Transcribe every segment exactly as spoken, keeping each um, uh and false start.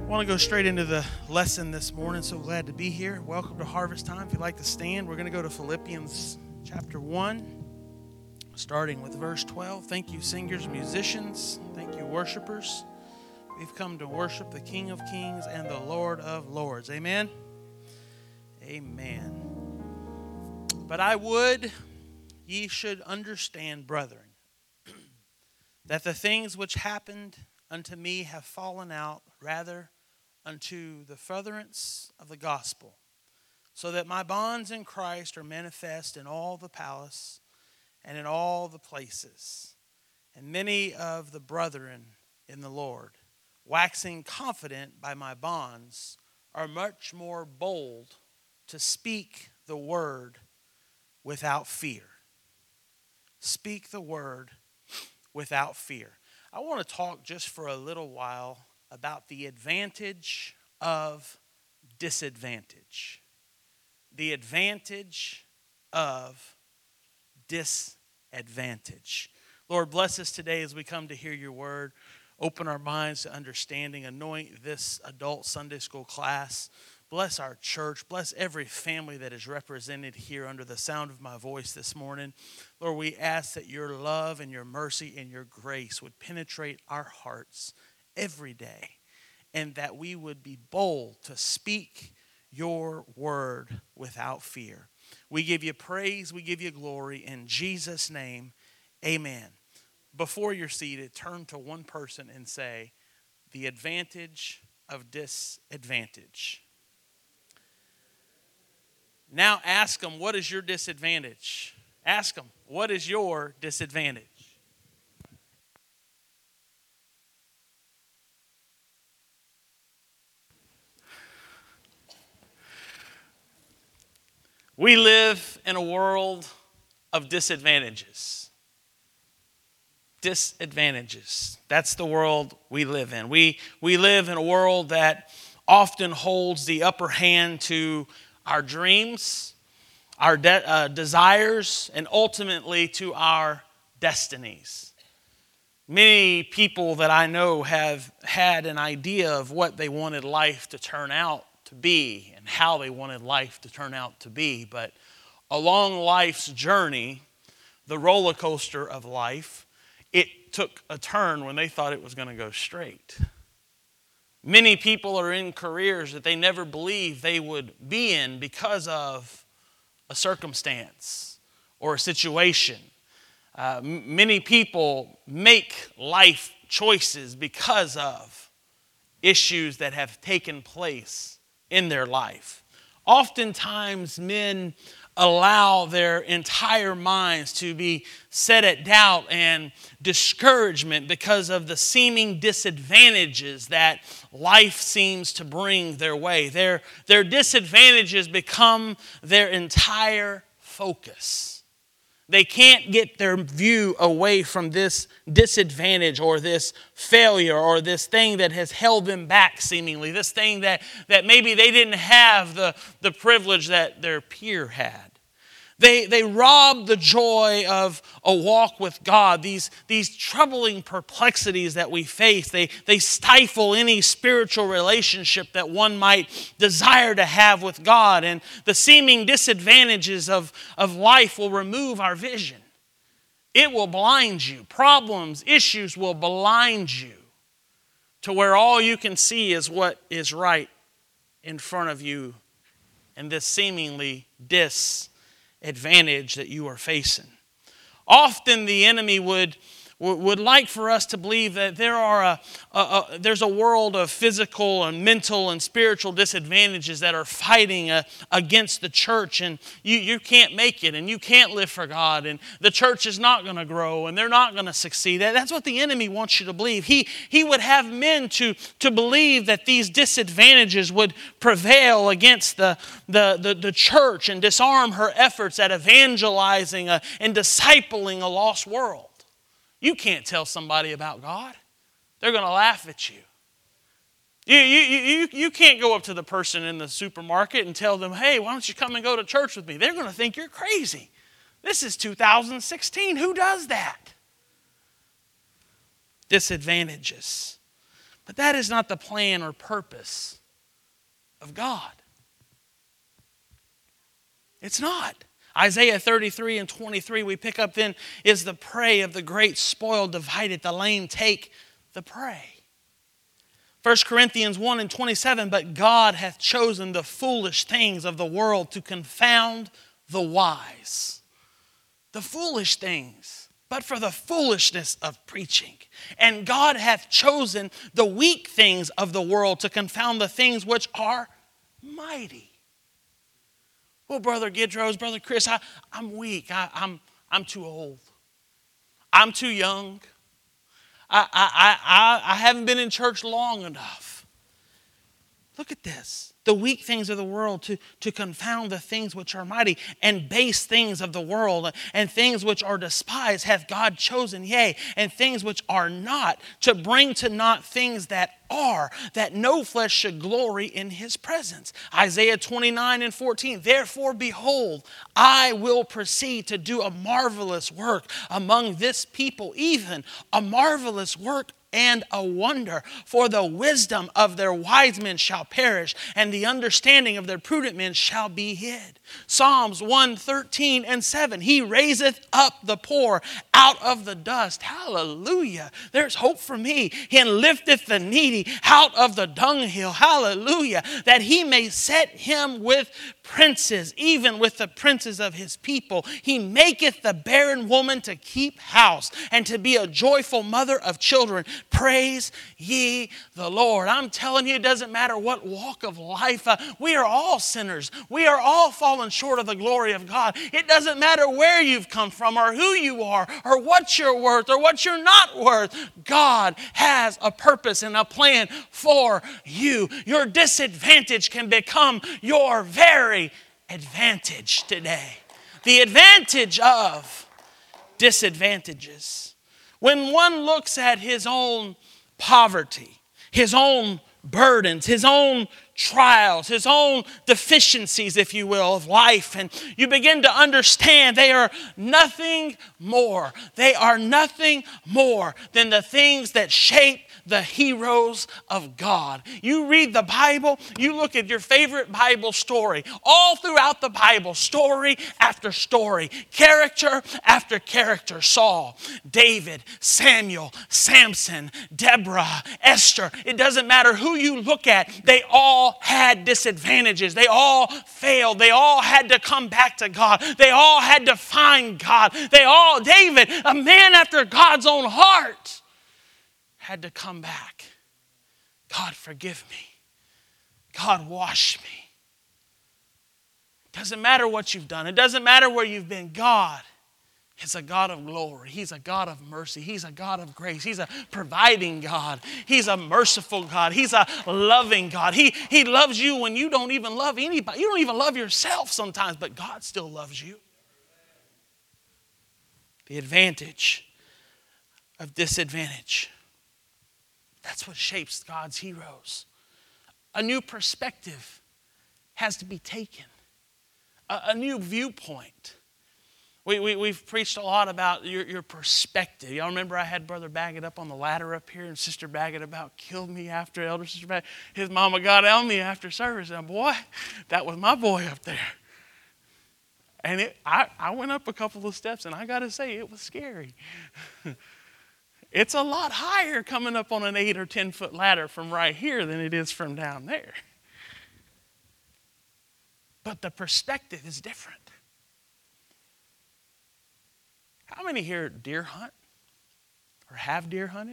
I want to go straight into the lesson this morning. So glad to be here. Welcome to Harvest Time. If you'd like to stand, we're going to go to Philippians chapter one, starting with verse twelve. Thank you, singers, musicians. Thank you, worshipers. We've come to worship the King of Kings and the Lord of Lords. Amen? Amen. But I would ye should understand, brethren, that the things which happened unto me have fallen out rather unto the furtherance of the gospel, so that my bonds in Christ are manifest in all the palace and in all the places. And many of the brethren in the Lord, waxing confident by my bonds, are much more bold to speak the word without fear. Speak the word without fear. I want to talk just for a little while about the advantage of disadvantage. The advantage of disadvantage. Lord, bless us today as we come to hear your word. Open our minds to understanding. Anoint this adult Sunday school class. Bless our church. Bless every family that is represented here under the sound of my voice this morning. Lord, we ask that your love and your mercy and your grace would penetrate our hearts every day, and that we would be bold to speak your word without fear. We give you praise. We give you glory. In Jesus' name, amen. Before you're seated, turn to one person and say, the advantage of disadvantage. Now ask them, what is your disadvantage? Ask them, what is your disadvantage? We live in a world of disadvantages. Disadvantages. That's the world we live in. We, we live in a world that often holds the upper hand to our dreams, our de- uh, desires, and ultimately to our destinies. Many people that I know have had an idea of what they wanted life to turn out to be and how they wanted life to turn out to be. But along life's journey, the roller coaster of life, it took a turn when they thought it was going to go straight. Many people are in careers that they never believed they would be in because of a circumstance or a situation. Uh, m- many people make life choices because of issues that have taken place in their life. Oftentimes, men allow their entire minds to be set at doubt and discouragement because of the seeming disadvantages that life seems to bring their way. Their, their disadvantages become their entire focus. They can't get their view away from this disadvantage or this failure or this thing that has held them back seemingly, this thing that, that maybe they didn't have the, the privilege that their peer had. They, they rob the joy of a walk with God. These, these troubling perplexities that we face, they, they stifle any spiritual relationship that one might desire to have with God. And the seeming disadvantages of, of life will remove our vision. It will blind you. Problems, issues will blind you to where all you can see is what is right in front of you and this seemingly disadvantage advantage that you are facing. Often the enemy would would like for us to believe that there are a, a, a there's a world of physical and mental and spiritual disadvantages that are fighting a, against the church, and you, you can't make it and you can't live for God, and the church is not going to grow and they're not going to succeed. That's what the enemy wants you to believe. He, he would have men to, to believe that these disadvantages would prevail against the, the, the, the church and disarm her efforts at evangelizing a, and discipling a lost world. You can't tell somebody about God. They're going to laugh at you. You, you, you, you can't go up to the person in the supermarket and tell them, hey, why don't you come and go to church with me? They're going to think you're crazy. This is two thousand sixteen. Who does that? Disadvantages. But that is not the plan or purpose of God. It's not. Isaiah thirty-three and twenty-three, we pick up then, is the prey of the great spoil divided. The lame take the prey. First Corinthians one and twenty-seven, but God hath chosen the foolish things of the world to confound the wise. The foolish things, but for the foolishness of preaching. And God hath chosen the weak things of the world to confound the things which are mighty. Well, Brother Gidros, Brother Chris, I, I'm weak. I, I'm, I'm too old. I'm too young. I, I, I, I haven't been in church long enough. Look at this. The weak things of the world to, to confound the things which are mighty, and base things of the world and things which are despised hath God chosen, yea, and things which are not, to bring to naught things that are, that no flesh should glory in his presence. Isaiah twenty-nine and fourteen, therefore behold, I will proceed to do a marvelous work among this people, even a marvelous work and a wonder. For the wisdom of their wise men shall perish, and the understanding of their prudent men shall be hid. Psalms one thirteen and seven, he raiseth up the poor out of the dust. Hallelujah. There's hope for me. And lifteth the needy out of the dunghill. Hallelujah. That he may set him with princes, even with the princes of his people. He maketh the barren woman to keep house, and to be a joyful mother of children. Praise ye the Lord. I'm telling you, it doesn't matter what walk of life. Uh, we are all sinners. We are all fallen short of the glory of God. It doesn't matter where you've come from, or who you are, or what you're worth, or what you're not worth. God has a purpose and a plan for you. Your disadvantage can become your very advantage today. The advantage of disadvantages. When one looks at his own poverty, his own burdens, his own trials, his own deficiencies, if you will, of life, and you begin to understand they are nothing more. They are nothing more than the things that shape the heroes of God. You read the Bible, you look at your favorite Bible story, all throughout the Bible, story after story, character after character. Saul, David, Samuel, Samson, Deborah, Esther. It doesn't matter who you look at, they all had disadvantages. They all failed. They all had to come back to God. They all had to find God. They all, David, a man after God's own heart, had to come back. God, forgive me. God, wash me. It doesn't matter what you've done. It doesn't matter where you've been. God is a God of glory. He's a God of mercy. He's a God of grace. He's a providing God. He's a merciful God. He's a loving God. He, he loves you when you don't even love anybody. You don't even love yourself sometimes, but God still loves you. The advantage of disadvantage. That's what shapes God's heroes. A new perspective has to be taken. A, a new viewpoint. We, we, we've preached a lot about your, your perspective. Y'all remember I had Brother Baggett up on the ladder up here, and Sister Baggett about killed me after Elder Sister Baggett. His mama got on me after service. And boy, that was my boy up there. And it, I, I went up a couple of steps, and I got to say, it was scary. It's a lot higher coming up on an eight or ten foot ladder from right here than it is from down there. But the perspective is different. How many here deer hunt or have deer hunted?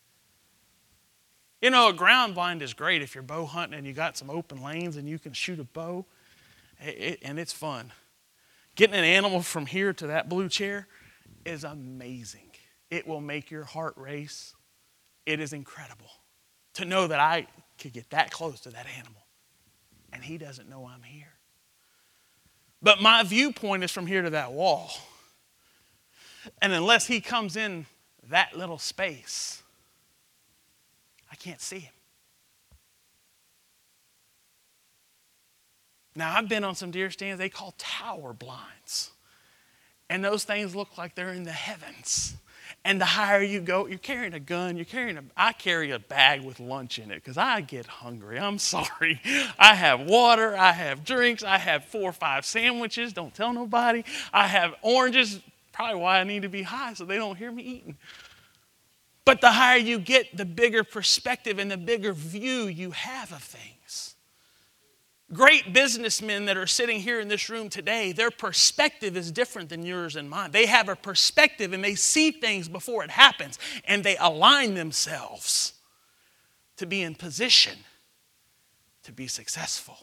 You know, a ground blind is great if you're bow hunting and you got some open lanes and you can shoot a bow, it, it, and it's fun. Getting an animal from here to that blue chair is amazing. It will make your heart race. It is incredible to know that I could get that close to that animal and he doesn't know I'm here. But my viewpoint is from here to that wall. And unless he comes in that little space, I can't see him. Now, I've been on some deer stands they call tower blinds. And those things look like they're in the heavens. And the higher you go, you're carrying a gun, you're carrying a, I carry a bag with lunch in it because I get hungry. I'm sorry. I have water, I have drinks, I have four or five sandwiches, don't tell nobody. I have oranges, probably why I need to be high so they don't hear me eating. But the higher you get, the bigger perspective and the bigger view you have of things. Great businessmen that are sitting here in this room today, their perspective is different than yours and mine. They have a perspective and they see things before it happens, and they align themselves to be in position to be successful.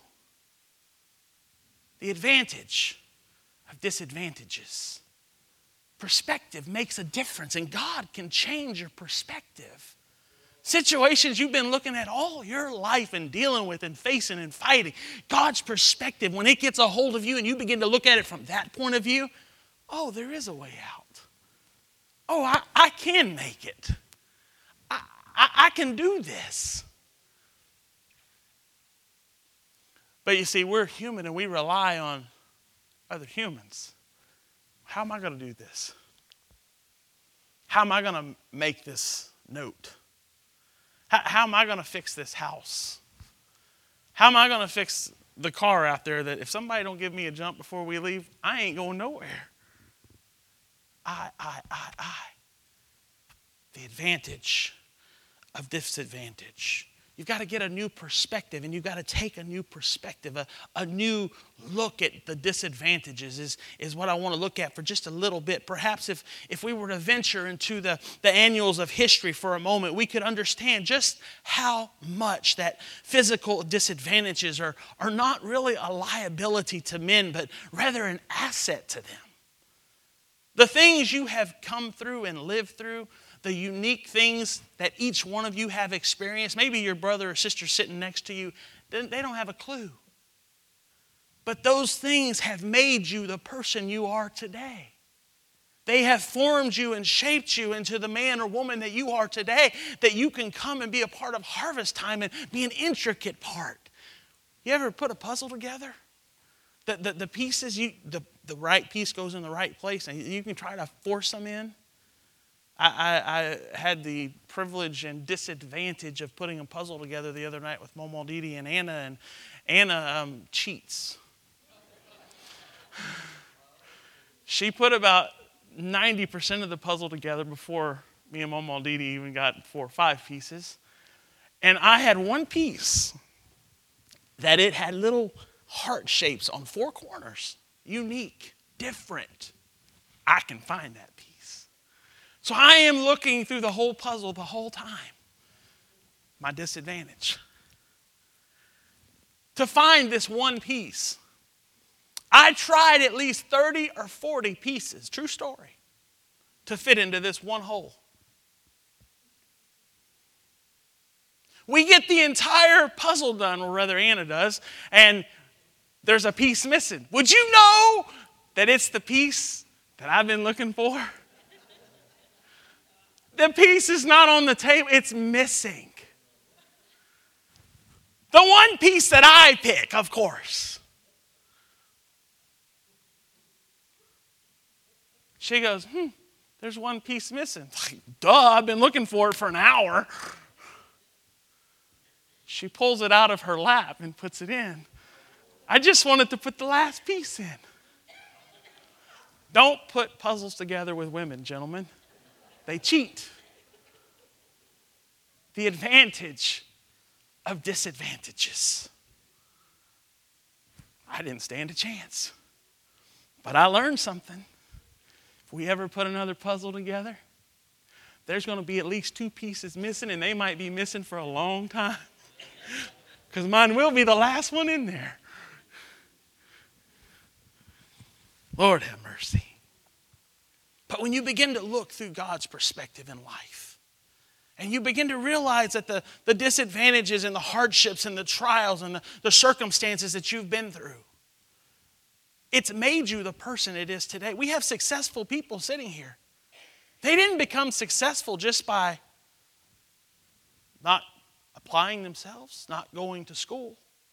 The advantage of disadvantages. Perspective makes a difference, and God can change your perspective. Situations you've been looking at all your life and dealing with and facing and fighting. God's perspective, when it gets a hold of you and you begin to look at it from that point of view, oh, there is a way out. Oh, I, I can make it. I, I, I can do this. But you see, we're human and we rely on other humans. How am I going to do this? How am I going to make this note? How, how am I going to fix this house? How am I going to fix the car out there that if somebody don't give me a jump before we leave, I ain't going nowhere? I, I, I, I. The advantage of disadvantage. You've got to get a new perspective, and you've got to take a new perspective, a, a new look at the disadvantages is, is what I want to look at for just a little bit. Perhaps if, if we were to venture into the, the annals of history for a moment, we could understand just how much that physical disadvantages are, are not really a liability to men, but rather an asset to them. The things you have come through and lived through, the unique things that each one of you have experienced. Maybe your brother or sister sitting next to you, they don't have a clue. But those things have made you the person you are today. They have formed you and shaped you into the man or woman that you are today, that you can come and be a part of harvest time and be an intricate part. You ever put a puzzle together? The, the, the pieces, you, the, the right piece goes in the right place, and you can try to force them in. I, I, I had the privilege and disadvantage of putting a puzzle together the other night with Momo Didi and Anna, and Anna um, cheats. She put about ninety percent of the puzzle together before me and Momo Didi even got four or five pieces. And I had one piece that it had little heart shapes on four corners. Unique, different. I can find that piece. So I am looking through the whole puzzle the whole time. My disadvantage. To find this one piece. I tried at least thirty or forty pieces, true story, to fit into this one hole. We get the entire puzzle done, or rather Anna does, and there's a piece missing. Would you know that it's the piece that I've been looking for? The piece is not on the table. It's missing. The one piece that I pick, of course. She goes, hmm, there's one piece missing. Like, duh, I've been looking for it for an hour. She pulls it out of her lap and puts it in. I just wanted to put the last piece in. Don't put puzzles together with women, gentlemen. They cheat. The advantage of disadvantages. I didn't stand a chance. But I learned something. If we ever put another puzzle together, there's going to be at least two pieces missing, and they might be missing for a long time. Because mine will be the last one in there. Lord have mercy. But when you begin to look through God's perspective in life, and you begin to realize that the, the disadvantages and the hardships and the trials and the, the circumstances that you've been through, it's made you the person it is today. We have successful people sitting here. They didn't become successful just by not applying themselves, not going to school.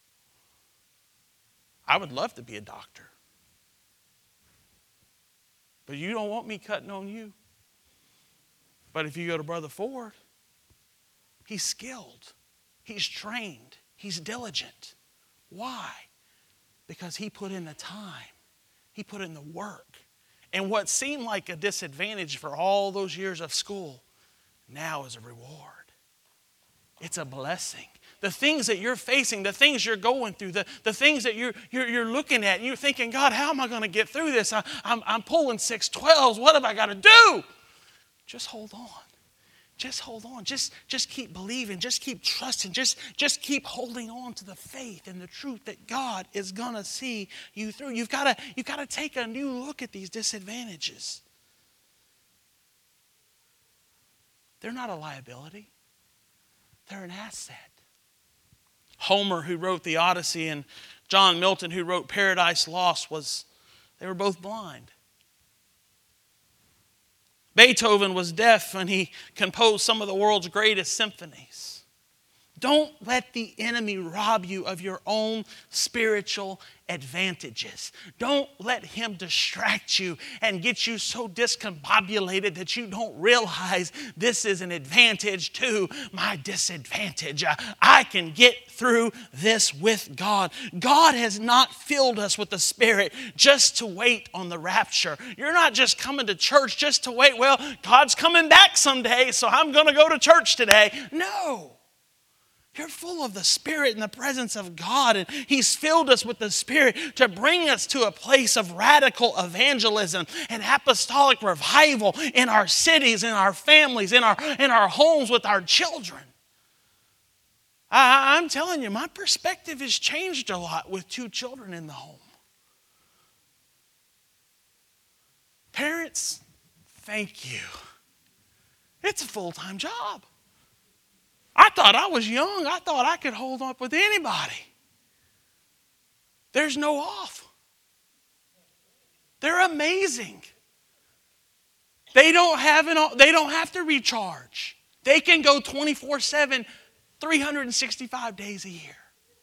I would love to be a doctor. But you don't want me cutting on you. But if you go to Brother Ford, he's skilled. He's trained. He's diligent. Why? Because he put in the time. He put in the work. And what seemed like a disadvantage for all those years of school now is a reward. It's a blessing. The things that you're facing, the things you're going through, the, the things that you're, you're, you're looking at, and you're thinking, God, how am I going to get through this? I, I'm, I'm pulling six twelves. What have I got to do? Just hold on. Just hold on. Just, just keep believing. Just keep trusting. Just, just keep holding on to the faith and the truth that God is going to see you through. You've got to, you've got to take a new look at these disadvantages. They're not a liability. They're an asset. Homer, who wrote the Odyssey, and John Milton, who wrote Paradise Lost, was they were both blind. Beethoven was deaf and he composed some of the world's greatest symphonies. Don't let the enemy rob you of your own spiritual advantages. Don't let him distract you and get you so discombobulated that you don't realize this is an advantage to my disadvantage. I can get through this with God. God has not filled us with the Spirit just to wait on the rapture. You're not just coming to church just to wait. Well, God's coming back someday, so I'm going to go to church today. No. You're full of the Spirit and the presence of God, and He's filled us with the Spirit to bring us to a place of radical evangelism and apostolic revival in our cities, in our families, in our, in our homes with our children. I, I'm telling you, my perspective has changed a lot with two children in the home. Parents, thank you. It's a full-time job. I thought I was young. I thought I could hold up with anybody. There's no off. They're amazing. They don't have an, they don't have to recharge. They can go twenty-four seven, three hundred sixty-five days a year.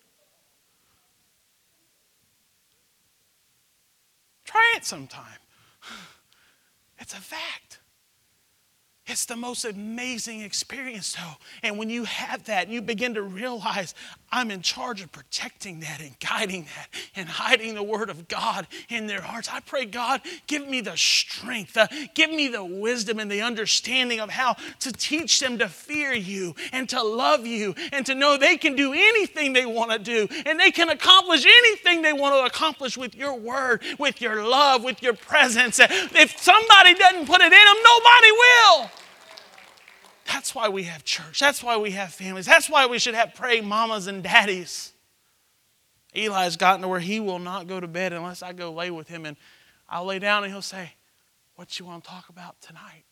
Try it sometime. It's a fact. It's the most amazing experience, though. And when you have that, you begin to realize I'm in charge of protecting that and guiding that and hiding the Word of God in their hearts. I pray, God, give me the strength, uh, give me the wisdom and the understanding of how to teach them to fear you and to love you and to know they can do anything they want to do and they can accomplish anything they want to accomplish with your Word, with your love, with your presence. If somebody doesn't put it in them, nobody will. That's why we have church. That's why we have families. That's why we should have praying mamas and daddies. Eli's gotten to where he will not go to bed unless I go lay with him. And I'll lay down and he'll say, what you want to talk about tonight?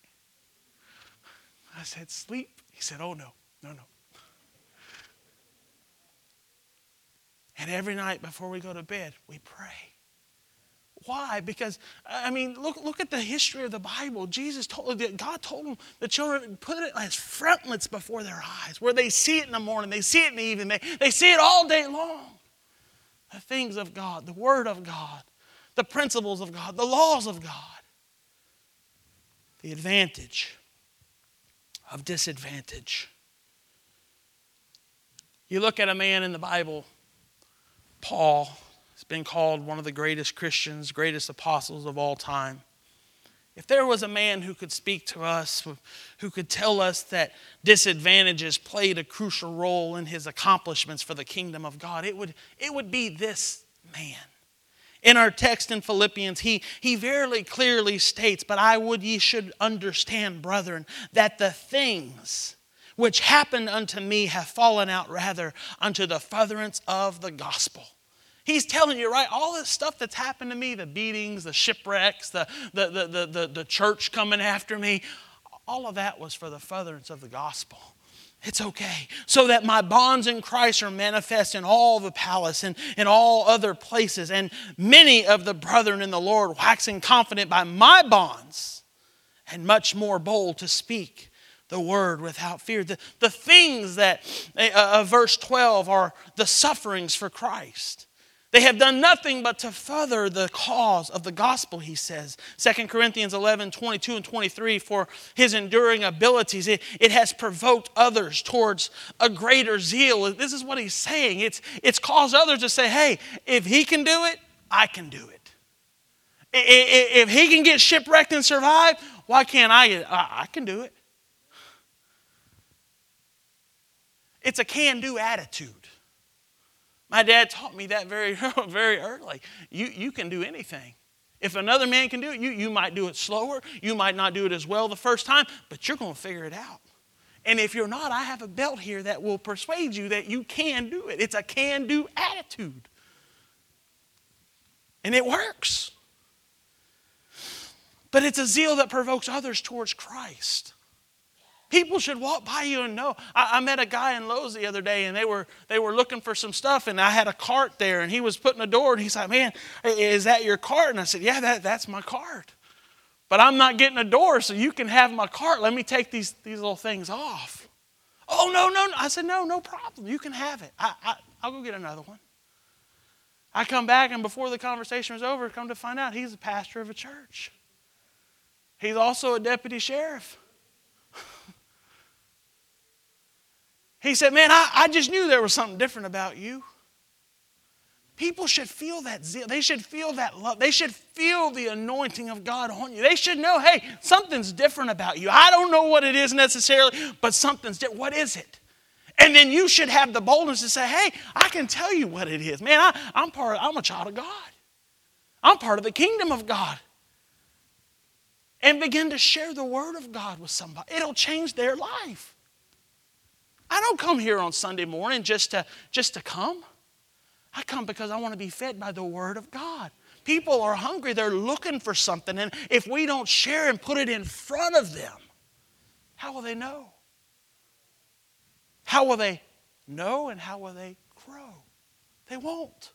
I said, sleep. He said, oh, no, no, no. And every night before we go to bed, we pray. Why? Because, I mean, look look at the history of the Bible. Jesus told, God told them the children put it as frontlets before their eyes, where they see it in the morning, they see it in the evening, they, they see it all day long. The things of God, the Word of God, the principles of God, the laws of God. The advantage of disadvantage. You look at a man in the Bible, Paul, been called one of the greatest Christians, greatest apostles of all time. If there was a man who could speak to us, who could tell us that disadvantages played a crucial role in his accomplishments for the kingdom of God, it would, it would be this man. In our text in Philippians, he, he very clearly states, but I would ye should understand, brethren, that the things which happened unto me have fallen out rather unto the furtherance of the gospel. He's telling you, right, all this stuff that's happened to me, the beatings, the shipwrecks, the, the, the, the, the, the church coming after me, all of that was for the furtherance of the gospel. It's okay. So that my bonds in Christ are manifest in all the palace and in all other places. And many of the brethren in the Lord waxing confident by my bonds and much more bold to speak the word without fear. The, the things that, uh, verse twelve, are the sufferings for Christ. They have done nothing but to further the cause of the gospel, he says. Second Corinthians eleven, twenty-two and twenty-three, for his enduring abilities, it, it has provoked others towards a greater zeal. This is what he's saying. It's, it's caused others to say, hey, if he can do it, I can do it. If he can get shipwrecked and survive, why can't I? I can do it. It's a can-do attitude. My dad taught me that very, very early. You, you can do anything. If another man can do it, you, you might do it slower. You might not do it as well the first time, but you're going to figure it out. And if you're not, I have a belt here that will persuade you that you can do it. It's a can-do attitude. And it works. But it's a zeal that provokes others towards Christ. People should walk by you and know. I, I met a guy in Lowe's the other day, and they were they were looking for some stuff, and I had a cart there, and he was putting a door, and he's like, man, is that your cart? And I said, yeah, that, that's my cart. But I'm not getting a door, so you can have my cart. Let me take these, these little things off. Oh, no, no, no. I said, no, no problem. You can have it. I, I, I'll go get another one. I come back, and before the conversation was over, come to find out he's the pastor of a church. He's also a deputy sheriff. He said, man, I, I just knew there was something different about you. People should feel that zeal. They should feel that love. They should feel the anointing of God on you. They should know, hey, something's different about you. I don't know what it is necessarily, but something's different. What is it? And then you should have the boldness to say, hey, I can tell you what it is. Man, I, I'm part of, I'm a child of God. I'm part of the kingdom of God. And begin to share the word of God with somebody. It'll change their life. I don't come here on Sunday morning just to, just to come. I come because I want to be fed by the word of God. People are hungry. They're looking for something. And if we don't share and put it in front of them, how will they know? How will they know and how will they grow? They won't.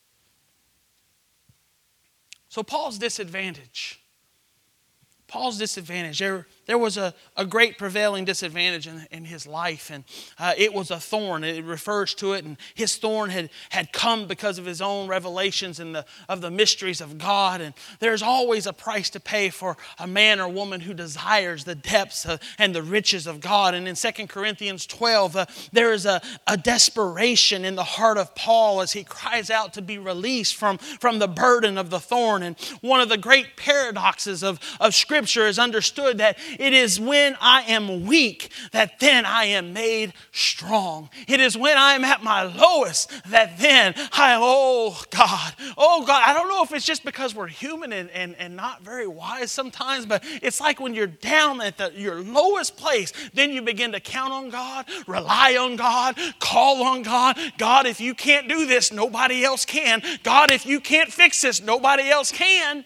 So Paul's disadvantage. Paul's disadvantage. There, there was a, a great prevailing disadvantage in, in his life, and uh, it was a thorn. It refers to it, and his thorn had, had come because of his own revelations and the, of the mysteries of God. And there's always a price to pay for a man or woman who desires the depths uh, and the riches of God. And in Second Corinthians twelve, uh, there is a, a desperation in the heart of Paul as he cries out to be released from, from the burden of the thorn. And one of the great paradoxes of, of Scripture Scripture is understood that it is when I am weak that then I am made strong. It is when I am at my lowest that then I, oh God, oh God. I don't know if it's just because we're human and, and, and not very wise sometimes, but it's like when you're down at the, your lowest place, then you begin to count on God, rely on God, call on God. God, if you can't do this, nobody else can. God, if you can't fix this, nobody else can.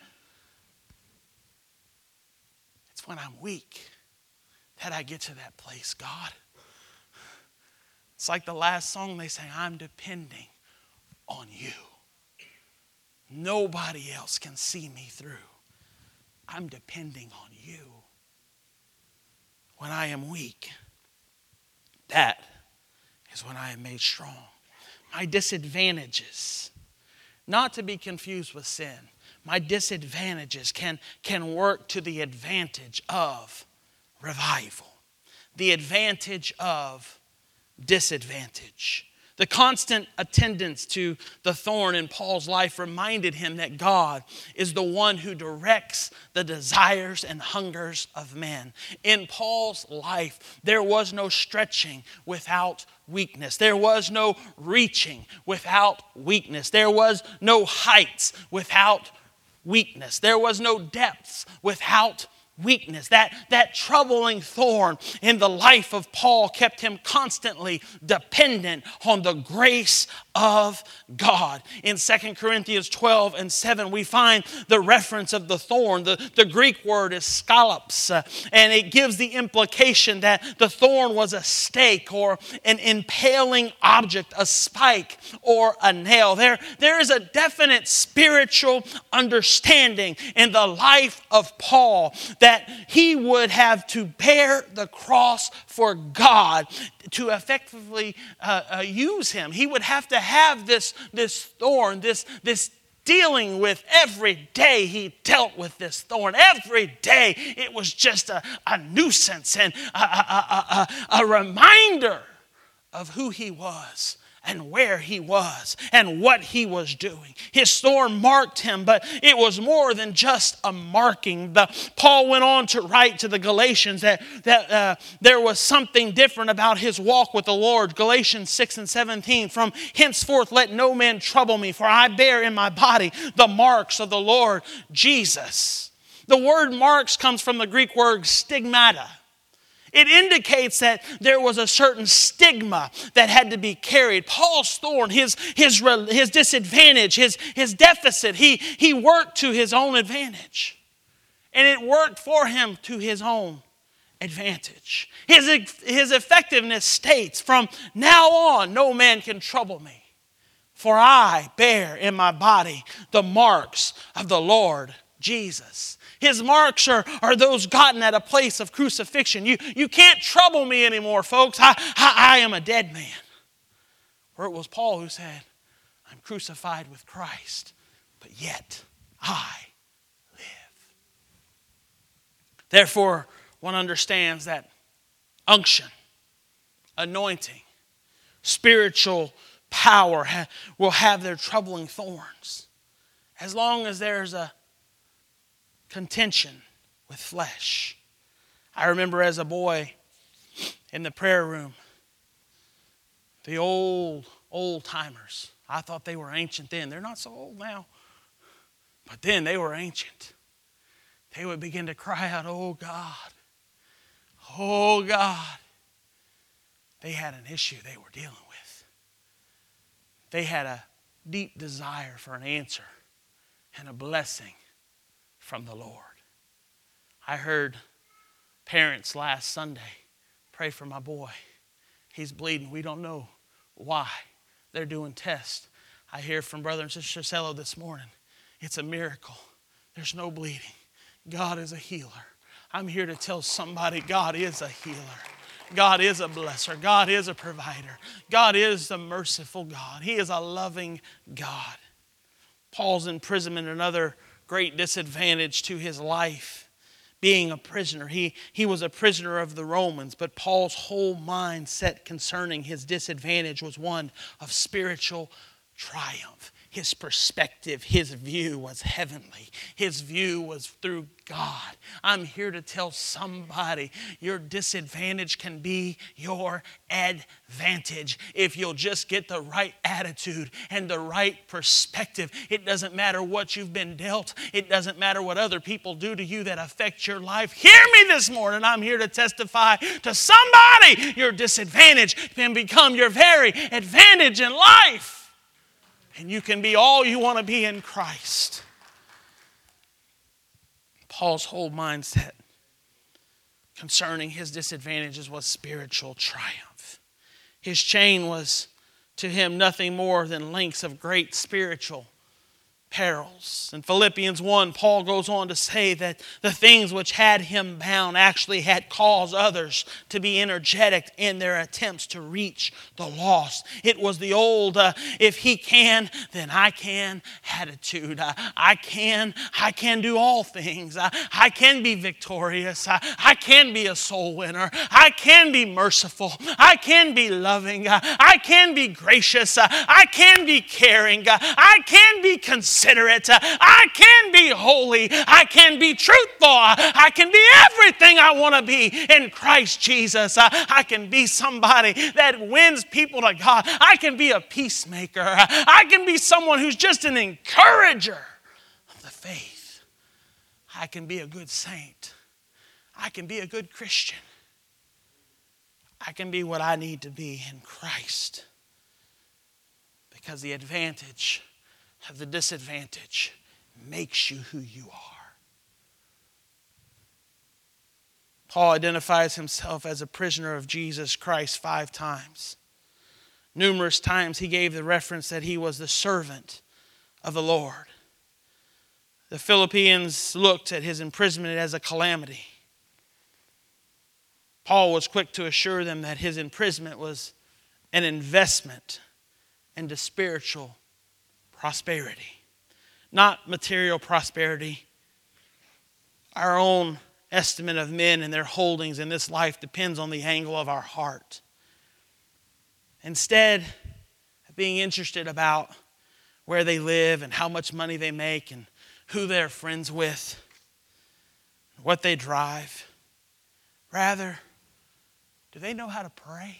When I'm weak that I get to that place, God. It's like the last song they sang, I'm depending on you. Nobody else can see me through. I'm depending on you. When I am weak, that is when I am made strong. My disadvantages, not to be confused with sin. My disadvantages can, can work to the advantage of revival. The advantage of disadvantage. The constant attendance to the thorn in Paul's life reminded him that God is the one who directs the desires and hungers of men. In Paul's life, there was no stretching without weakness. There was no reaching without weakness. There was no heights without weakness. There was no depths without weakness. That, that troubling thorn in the life of Paul kept him constantly dependent on the grace of God. In Second Corinthians twelve and seven, we find the reference of the thorn. The, the Greek word is scallops, uh, and it gives the implication that the thorn was a stake or an impaling object, a spike or a nail. There, there is a definite spiritual understanding in the life of Paul that he would have to bear the cross for God to effectively uh, uh, use him. He would have to have this, this thorn, this, this dealing with every day. He dealt with this thorn. Every day it was just a, a nuisance and a, a, a, a, a reminder of who he was and where he was and what he was doing. His thorn marked him, but it was more than just a marking. The, Paul went on to write to the Galatians that, that uh, there was something different about his walk with the Lord. Galatians six and seventeen, from henceforth let no man trouble me, for I bear in my body the marks of the Lord Jesus. The word marks comes from the Greek word stigmata. It indicates that there was a certain stigma that had to be carried. Paul's thorn, his, his, his disadvantage, his, his deficit, he, he worked to his own advantage. And it worked for him to his own advantage. His, his effectiveness states, from now on, no man can trouble me, for I bear in my body the marks of the Lord Jesus. His marks are, are those gotten at a place of crucifixion. You, you can't trouble me anymore, folks. I, I, I am a dead man. Or it was Paul who said, I'm crucified with Christ, but yet I live. Therefore, one understands that unction, anointing, spiritual power ha- will have their troubling thorns. As long as there's a contention with flesh. I remember as a boy in the prayer room, the old, old timers. I thought they were ancient then. They're not so old now. But then they were ancient. They would begin to cry out, oh God, oh God. They had an issue they were dealing with. They had a deep desire for an answer and a blessing from the Lord. I heard parents last Sunday pray for my boy. He's bleeding. We don't know why. They're doing tests. I hear from Brother and Sister Cello this morning. It's a miracle. There's no bleeding. God is a healer. I'm here to tell somebody God is a healer. God is a blesser. God is a provider. God is the merciful God. He is a loving God. Paul's imprisonment, another great disadvantage to his life, being a prisoner. He, he was a prisoner of the Romans, but Paul's whole mindset concerning his disadvantage was one of spiritual triumph. His perspective, his view was heavenly. His view was through God. I'm here to tell somebody your disadvantage can be your advantage if you'll just get the right attitude and the right perspective. It doesn't matter what you've been dealt. It doesn't matter what other people do to you that affect your life. Hear me this morning. I'm here to testify to somebody your disadvantage can become your very advantage in life. And you can be all you want to be in Christ. Paul's whole mindset concerning his disadvantages was spiritual triumph. His chain was to him nothing more than links of great spiritual perils. In Philippians one, Paul goes on to say that the things which had him bound actually had caused others to be energetic in their attempts to reach the lost. It was the old, uh, if he can, then I can attitude. Uh, I can, I can do all things. Uh, I can be victorious. Uh, I can be a soul winner. I can be merciful. I can be loving. Uh, I can be gracious. Uh, I can be caring. Uh, I can be considerate. Uh, I can be holy. I can be truthful. Uh, I can be everything I want to be in Christ Jesus. Uh, I can be somebody that wins people to God. I can be a peacemaker. Uh, I can be someone who's just an encourager of the faith. I can be a good saint. I can be a good Christian. I can be what I need to be in Christ. Because the advantage of the disadvantage makes you who you are. Paul identifies himself as a prisoner of Jesus Christ five times. Numerous times he gave the reference that he was the servant of the Lord. the Philippians looked at his imprisonment as a calamity. Paul was quick to assure them that his imprisonment was an investment into spiritual prosperity, not material prosperity. Our own estimate of men and their holdings in this life depends on the angle of our heart. Instead of being interested about where they live and how much money they make and who they're friends with, what they drive, rather, do they know how to pray?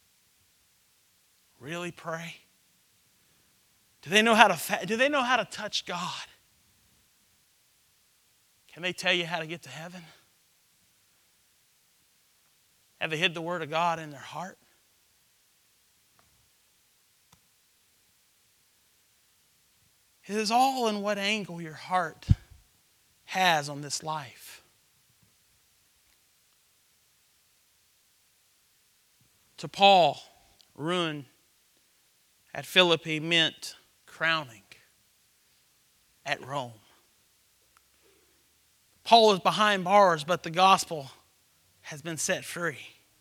Really pray? Do they know how to fa- do they know how to touch God? Can they tell you how to get to heaven? Have they hid the Word of God in their heart? It is all in what angle your heart has on this life. To Paul, ruin at Philippi meant crowning at Rome. Paul is behind bars, but the gospel has been set free.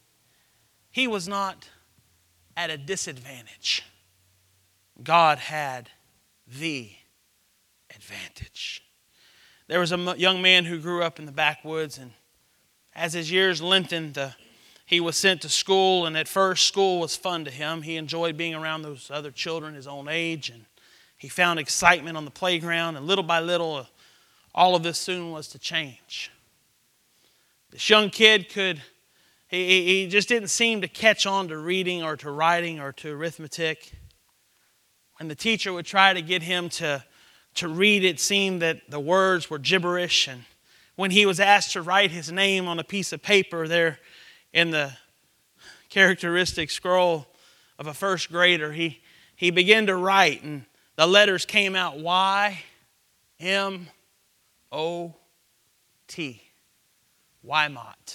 He was not at a disadvantage. God had the advantage. There was a young man who grew up in the backwoods, and as his years lengthened, the, he was sent to school, and at first school was fun to him. He enjoyed being around those other children his own age, and he found excitement on the playground, and little by little, all of this soon was to change. This young kid could, he, he just didn't seem to catch on to reading or to writing or to arithmetic. When the teacher would try to get him to, to read, it seemed that the words were gibberish. And when he was asked to write his name on a piece of paper there in the characteristic scroll of a first grader, he, he began to write, and the letters came out Y M O T. Wymot.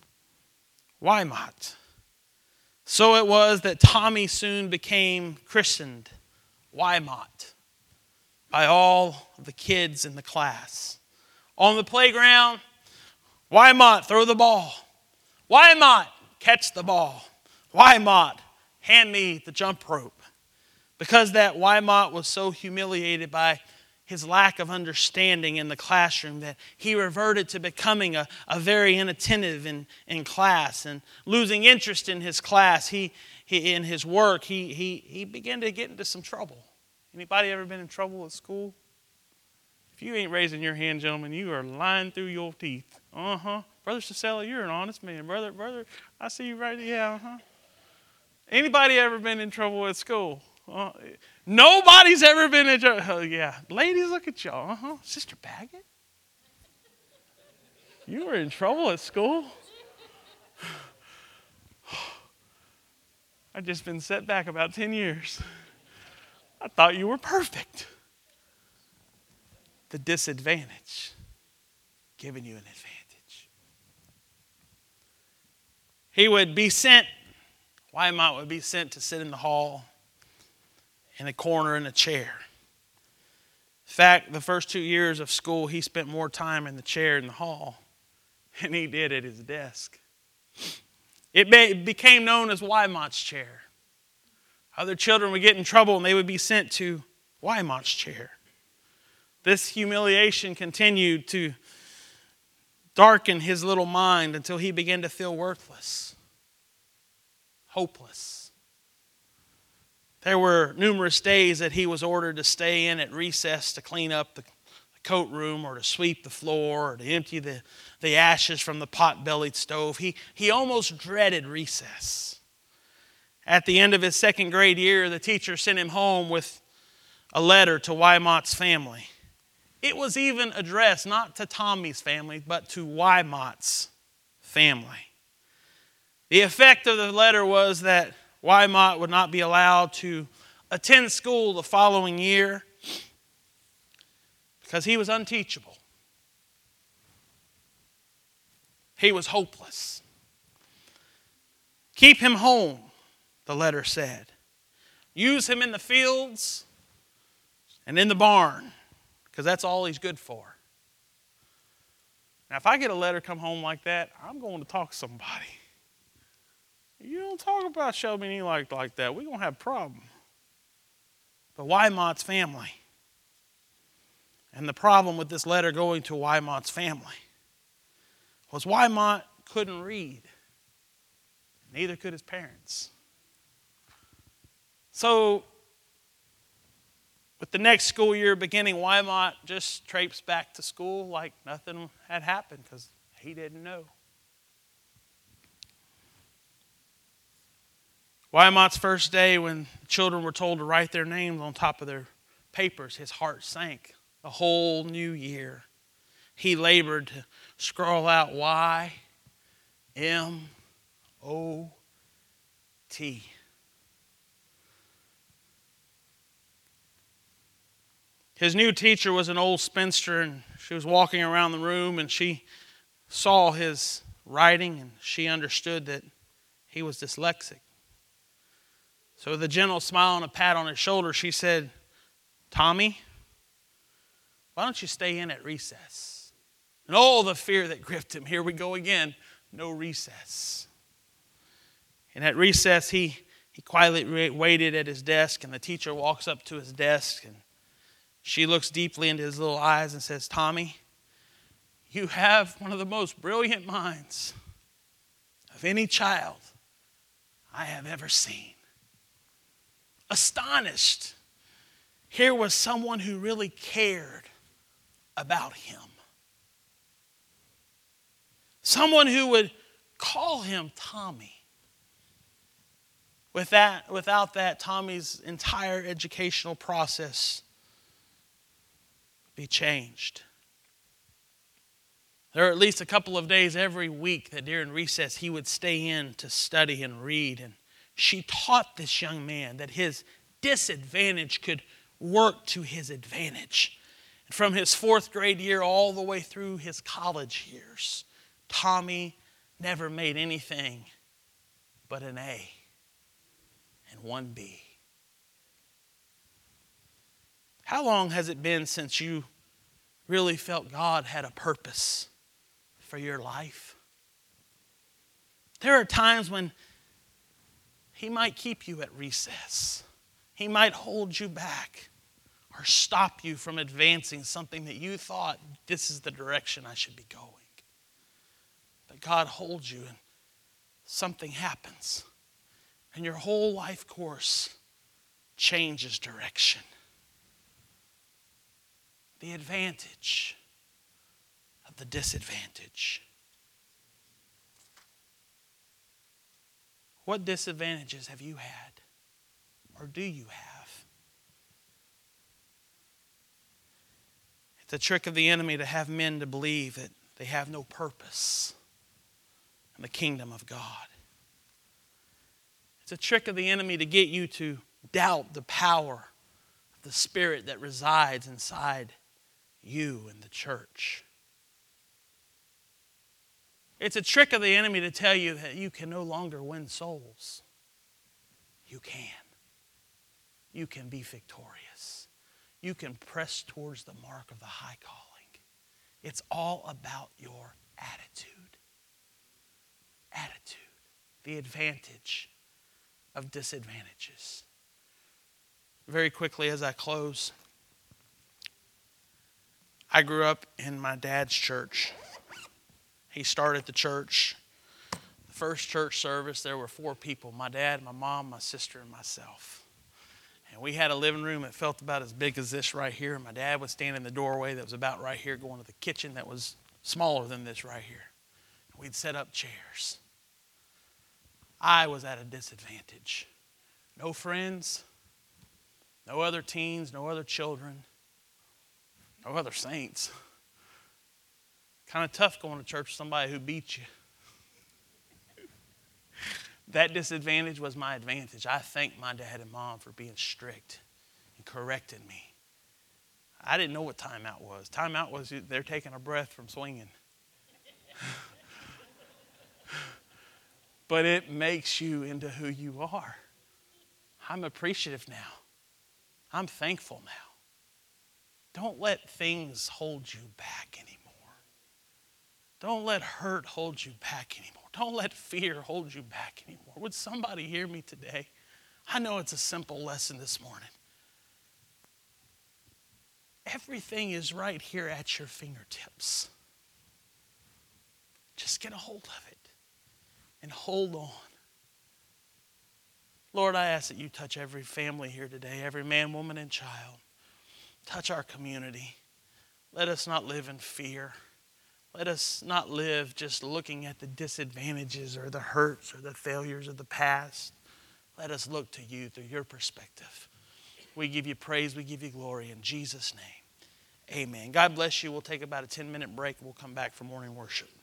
Wymot. So it was that Tommy soon became christened Wymot by all the kids in the class. On the playground, Wymot, throw the ball. Wymot, catch the ball. Wymot, hand me the jump rope. Because that Wymot was so humiliated by his lack of understanding in the classroom that he reverted to becoming a, a very inattentive in, in class and losing interest in his class. He, he in his work, he, he, he began to get into some trouble. Anybody ever been in trouble at school? If you ain't raising your hand, gentlemen, you are lying through your teeth. Uh-huh. Brother Cicella, you're an honest man. Brother, brother, I see you right there. Yeah, uh-huh. Anybody ever been in trouble at school? Uh, nobody's ever been in trouble. Oh, yeah. Ladies, look at y'all. Uh-huh. Sister Baggett? You were in trouble at school? I've just been set back about ten years. I thought you were perfect. The disadvantage giving you an advantage. He would be sent, Wymot would be sent to sit in the hall in a corner in a chair. In fact, the first two years of school, he spent more time in the chair in the hall than he did at his desk. It became known as Wymot's chair. Other children would get in trouble and they would be sent to Wymot's chair. This humiliation continued to darken his little mind until he began to feel worthless, hopeless. There were numerous days that he was ordered to stay in at recess to clean up the coat room or to sweep the floor or to empty the, the ashes from the pot-bellied stove. He, he almost dreaded recess. At the end of his second grade year, the teacher sent him home with a letter to Wymot's family. It was even addressed not to Tommy's family, but to Wymot's family. The effect of the letter was that Wymot would not be allowed to attend school the following year because he was unteachable. He was hopeless. Keep him home, the letter said. Use him in the fields and in the barn because that's all he's good for. Now, if I get a letter come home like that, I'm going to talk to somebody. You don't talk about Shelby like, like that. We're going to have a problem. But Wymott's family. And the problem with this letter going to Wymott's family was Wymott couldn't read. Neither could his parents. So, with the next school year beginning, Wymott just traipsed back to school like nothing had happened because he didn't know. Wymott's first day, when the children were told to write their names on top of their papers, his heart sank. A whole new year. He labored to scroll out Y M O T. His new teacher was an old spinster, and she was walking around the room, and she saw his writing, and she understood that he was dyslexic. So with a gentle smile and a pat on his shoulder, she said, "Tommy, why don't you stay in at recess?" And all the fear that gripped him. Here we go again. No recess. And at recess, he, he quietly waited at his desk, and the teacher walks up to his desk, and she looks deeply into his little eyes and says, "Tommy, you have one of the most brilliant minds of any child I have ever seen." Astonished, here was someone who really cared about him. Someone who would call him Tommy. With that, without that, Tommy's entire educational process would be changed. There are at least a couple of days every week that during recess he would stay in to study and read. And she taught this young man that his disadvantage could work to his advantage. And from his fourth grade year all the way through his college years, Tommy never made anything but an A and one B. How long has it been since you really felt God had a purpose for your life? There are times when He might keep you at recess. He might hold you back or stop you from advancing something that you thought, this is the direction I should be going. But God holds you and something happens. And your whole life course changes direction. The advantage of the disadvantage. What disadvantages have you had? Or do you have? It's a trick of the enemy to have men to believe that they have no purpose in the kingdom of God. It's a trick of the enemy to get you to doubt the power of the Spirit that resides inside you and the church. It's a trick of the enemy to tell you that you can no longer win souls. You can. You can be victorious. You can press towards the mark of the high calling. It's all about your attitude. Attitude. The advantage of disadvantages. Very quickly as I close, I grew up in my dad's church. He started the church. The first church service, there were four people. My dad, my mom, my sister, and myself. And we had a living room that felt about as big as this right here. My dad would stand in the doorway that was about right here, going to the kitchen that was smaller than this right here. We'd set up chairs. I was at a disadvantage. No friends, no other teens, no other children, no other saints. Kind of tough going to church with somebody who beat you. That disadvantage was my advantage. I thank my dad and mom for being strict and correcting me. I didn't know what timeout was. Timeout was they're taking a breath from swinging. But it makes you into who you are. I'm appreciative now. I'm thankful now. Don't let things hold you back anymore. Don't let hurt hold you back anymore. Don't let fear hold you back anymore. Would somebody hear me today? I know it's a simple lesson this morning. Everything is right here at your fingertips. Just get a hold of it and hold on. Lord, I ask that you touch every family here today, every man, woman, and child. Touch our community. Let us not live in fear. Let us not live just looking at the disadvantages or the hurts or the failures of the past. Let us look to you through your perspective. We give you praise. We give you glory in Jesus' name. Amen. God bless you. We'll take about a ten-minute break. We'll come back for morning worship.